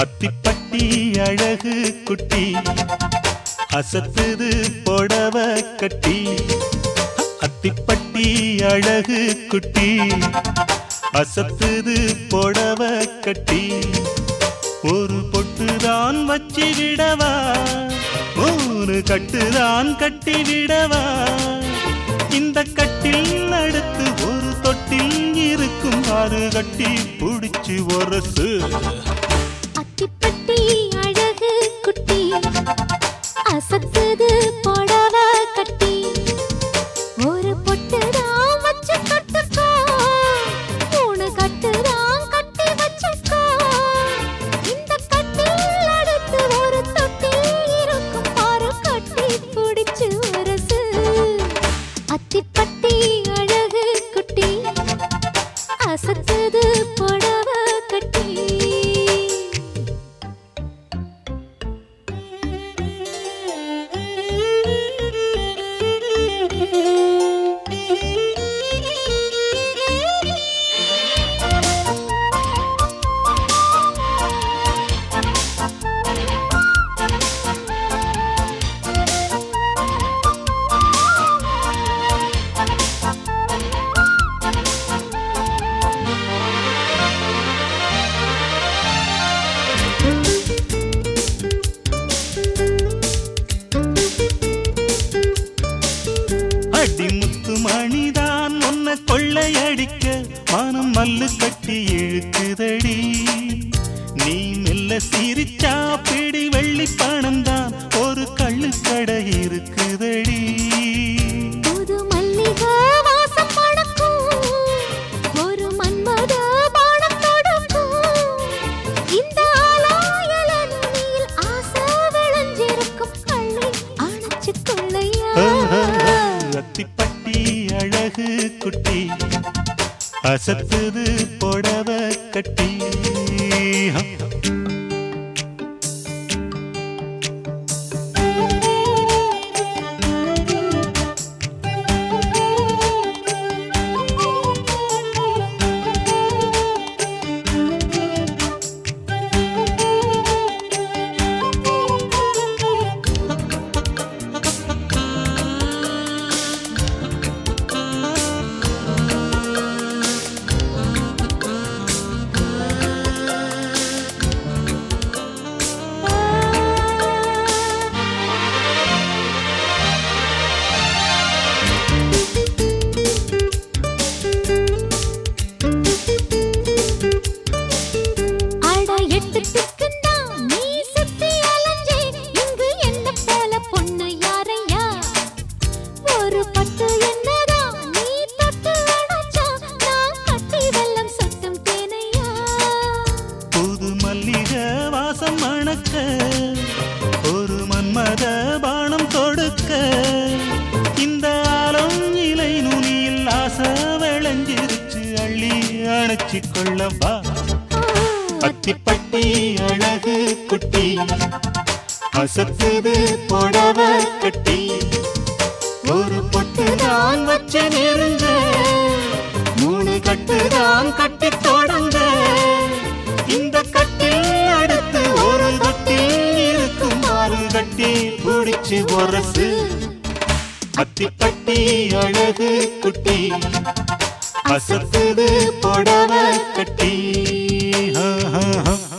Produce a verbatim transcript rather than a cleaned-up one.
அத்திப்பட்டி அழகு குட்டி அசத்துது புடவ கட்டி. அத்திப்பட்டி அழகு குட்டி அசத்துது புடவ கட்டி. ஒரு பொட்டுதான் வச்சு விடவா, மூணு கட்டுதான் கட்டி விடவா. இந்த கட்டில் அடுத்து ஒரு தொட்டில் இருக்கும், ஆறு கட்டி புடிச்சு ஒரசு. அத்திப்பட்டி அழகு குட்டி அசத்துது புடவ கட்டி. ஒரு பொட்டுதான் வச்சு கட்டுக்கோ, மூணு கட்டுதான் கட்டி வச்சுக்கோ. இந்த கட்டில் அடுத்து ஒரு தொட்டில் இருக்கும், ஆறு கட்டி புடிச்சு ஒரசு. அத்திப்பட்டி அழகு குட்டி அசத்துது புடவ கட்டி. மணிதான் உன்னை கொள்ளையடிக்க மனம் மல்லு கட்டி இழுக்குதடி. நீ மெல்ல சிரிச்சா பிடி வெள்ளி பணம் தான் ஒரு கள்ளு கடை இருக்குதடி. புது மல்லிகை வாசம் மணக்கும், ஒரு மன்மத பானம் தொடுக்கும். இந்த ஆலாயல நுனியில் ஆசை விளைஞ்சிருக்கும், கள்ளை அணைச்சு கொள்ளையா. அத்திப்பட்டி அழகு குட்டி அசத்துது புடவ கட்டி. வாசம் மணக்க ஒரு மன்மத பானம் தொடுக்க. இந்த ஆலம் இலை நுனியில் ஆசை விளைஞ்சிருச்சு, அள்ளி அணைச்சி கொள்ளவா. அத்திப்பட்டி அழகு குட்டி அசத்துது புடவ கட்டி. ஒரு பொட்டுதான் வச்சு நெருங்க, மூணு கட்டுதான் கட்டி தொடங்க. இந்த கட்டில் அடுத்து ஒரு தொட்டில் இருக்கும், ஆறு கட்டி புடிச்சு ஒரசு. அத்திப்பட்டி அழகு குட்டி அசத்துது புடவ கட்டி.